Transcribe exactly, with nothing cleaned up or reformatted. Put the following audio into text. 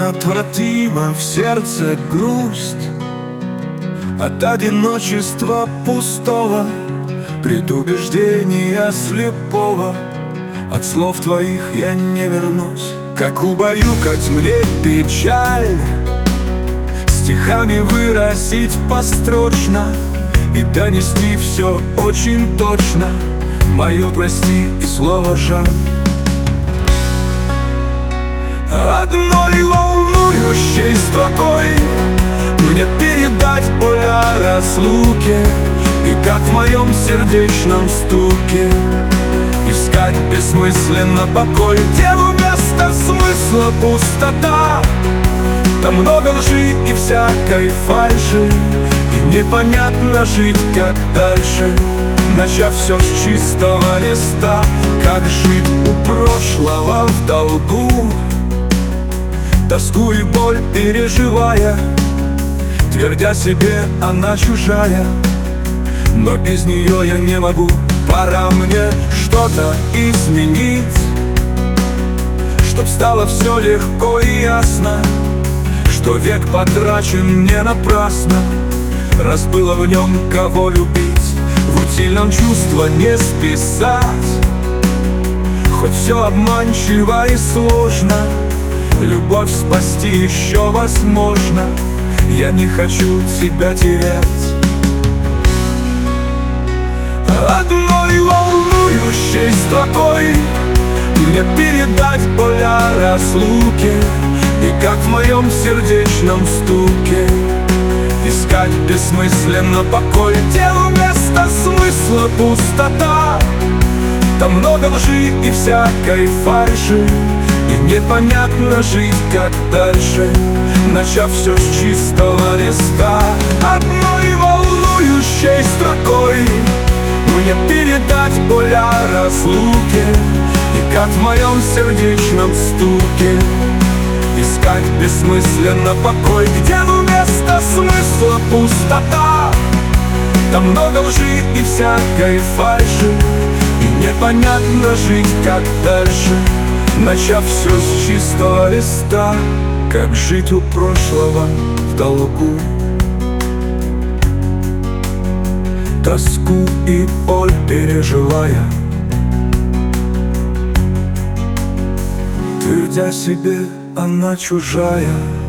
неотвратима в сердце грусть от одиночества пустого, предубеждения слепого. От слов твоих я не вернусь. Как убаюкать мне печаль, стихами выразить построчно и донести все очень точно. Мое прости и слово жаль. Одной волнующей строкой мне передать боль о разлуке, и как в моем сердечном стуке искать бессмысленно покой. Где вместо смысла пустота, там много лжи и всякой фальши, и непонятно жить, как дальше, начав все с чистого листа. Как жить у прошлого в долгу, тоску и боль переживая, твердя себе, она чужая, но без нее я не могу. Пора мне что-то изменить, чтоб стало все легко и ясно, что век потрачен не напрасно, раз было в нем кого любить. В утильном чувство не списать, хоть все обманчиво и сложно, любовь спасти еще возможно. Я не хочу тебя терять. Одной волнующей строкой мне передать боль о разлуке, и как в моем сердечном стуке искать бессмысленно покой. Где вместо смысла пустота, там много лжи и всякой фальши, и непонятно жить, как дальше, начав все с чистого листа. Одной волнующей строкой мне передать боль о разлуке, и как в моем сердечном стуке искать бессмысленно покой. Где вместо смысла пустота, там много лжи и всякой фальши, и непонятно жить, как дальше, начав все с чистого листа. Как жить у прошлого в долгу, тоску и боль переживая, твердя себе, она чужая,